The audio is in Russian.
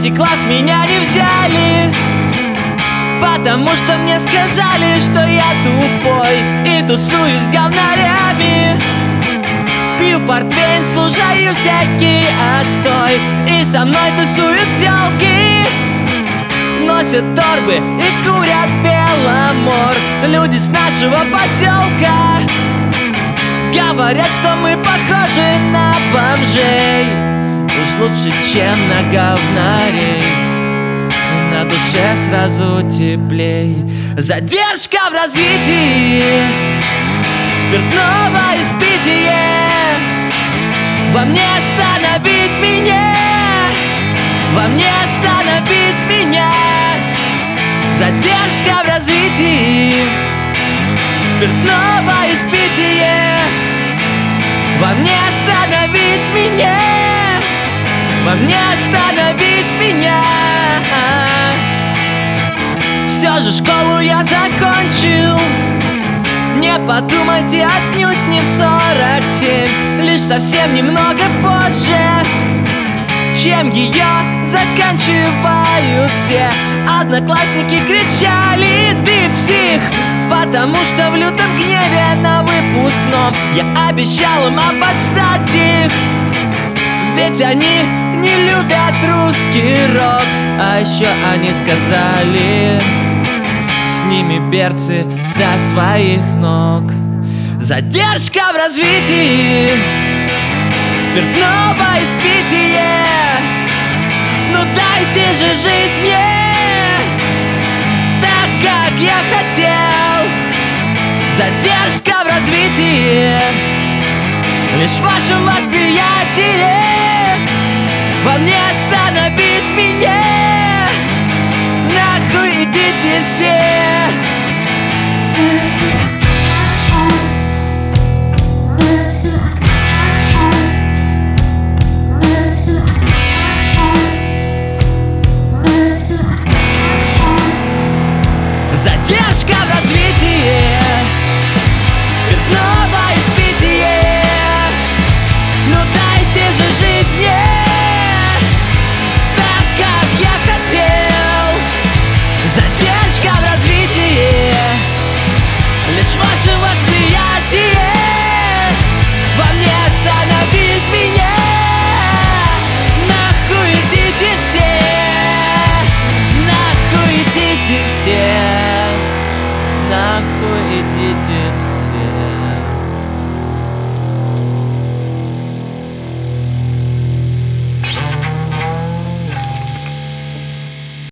третий класс меня не взяли, потому что мне сказали, что я тупой и тусуюсь с говнарями. Пью портвейн, слушаю всякий отстой, и со мной тусуют тёлки, носят торбы и курят Беломор. Люди с нашего поселка говорят, что мы похожи на бомжей. Уж лучше, чем на говнарей, и на душе сразу теплей. Задержка в развитии спиртного испития. Во мне остановить меня, во мне остановить меня. Задержка в развитии спиртного испития. Во мне остановить меня, во мне остановить меня. Все же школу я закончил, не подумайте, отнюдь не в 47, лишь совсем немного позже, чем ее заканчивают все. Одноклассники кричали: ты псих, потому что в лютом гневе на выпускном я обещал им обоссать их. Ведь они не любят русский рок, а еще они сказали: с ними берцы со своих ног. Задержка в развитии спиртного испития. Ну дайте же жить мне так, как я хотел. Задержка в развитии лишь в вашем восприятии. Во мне остановить меня, нахуй идите все. Задержка в развитии спиртного испития. Ну дайте же жить мне так, как я хотел. Задержка в развитии лишь в вашем восприятии. Во мне остановить меня, нахуй идите все, нахуй идите все, нахуй идите все.